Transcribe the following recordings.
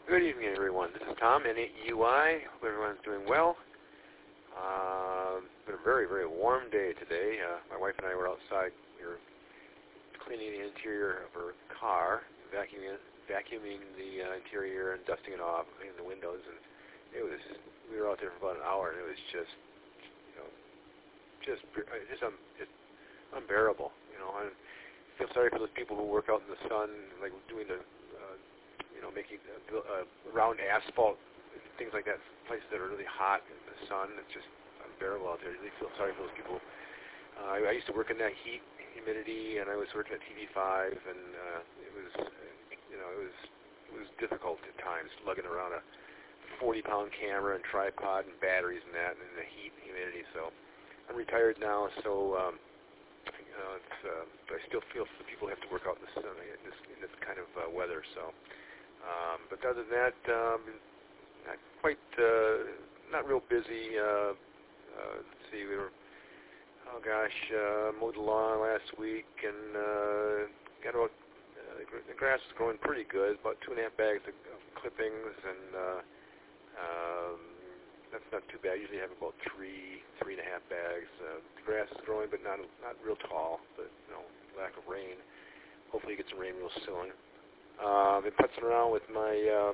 Good evening, everyone. This is Tom, N-A-E-Y. Hope everyone's doing well. It's been a very, very warm day today. My wife and I were outside. We were cleaning the interior of her car, vacuuming the interior and dusting it off, cleaning the windows, and we were out there for about an hour, and it was just unbearable. I feel sorry for those people who work out in the sun, like doing the making round asphalt, things like that, places that are really hot in the sun. It's just unbearable out there. I really feel sorry for those people. I used to work in that heat, humidity, and I was working at TV5, and it was difficult at times, lugging around a 40-pound camera and tripod and batteries and that, and the heat and humidity. So I'm retired now, so but I still feel the people have to work out in the sun in this kind of weather. So. But other than that, not real busy. Let's see, we were, mowed the lawn last week, and got about, the grass is growing pretty good, about 2.5 bags of clippings, and that's not too bad. I usually have about 3.5 bags. The grass is growing, but not real tall, but lack of rain. Hopefully get some rain real soon. Been putzing around with my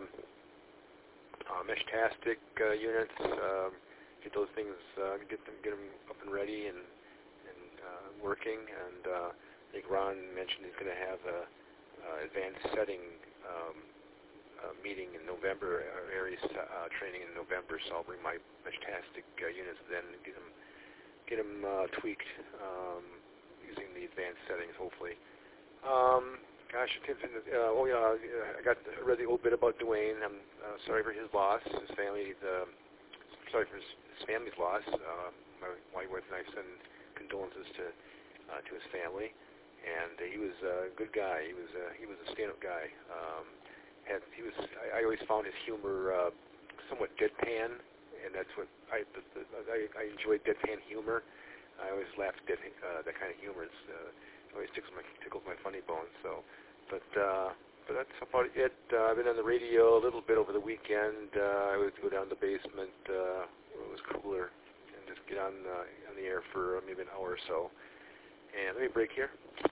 Meshtastic units, get those things, get them up and ready and working. And I think Ron mentioned he's going to have a advanced setting meeting in November, Aries training in November. So I'll bring my Meshtastic units then and get them tweaked using the advanced settings, hopefully. I read the old bit about Dwayne. I'm sorry for his loss. His family's loss. My wife and I send condolences to his family. And he was a good guy. He was a stand-up guy. I always found his humor somewhat deadpan, and that's what I enjoy deadpan humor. I always laugh at that kind of humor. It always tickles my funny bone. So. But that's about it. I've been on the radio a little bit over the weekend. I would go down to the basement where it was cooler and just get on the air for maybe an hour or so. And let me break here.